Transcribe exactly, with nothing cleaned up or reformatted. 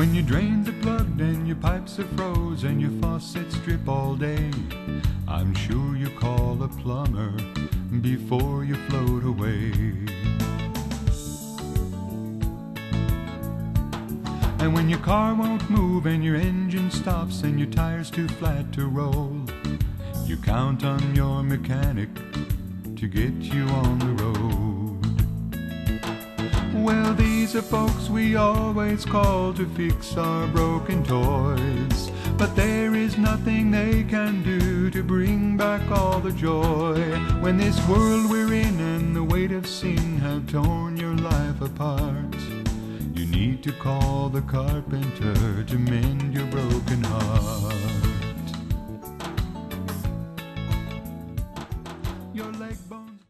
When your drains are plugged and your pipes are froze and your faucets drip all day, I'm sure you call a plumber before you float away. And when your car won't move and your engine stops and your tire's too flat to roll, you count on your mechanic to get you on the road. Well, these are folks we always call to fix our broken toys, but there is nothing they can do to bring back all the joy. When this world we're in and the weight of sin have torn your life apart, you need to call the carpenter to mend your broken heart. Your leg bone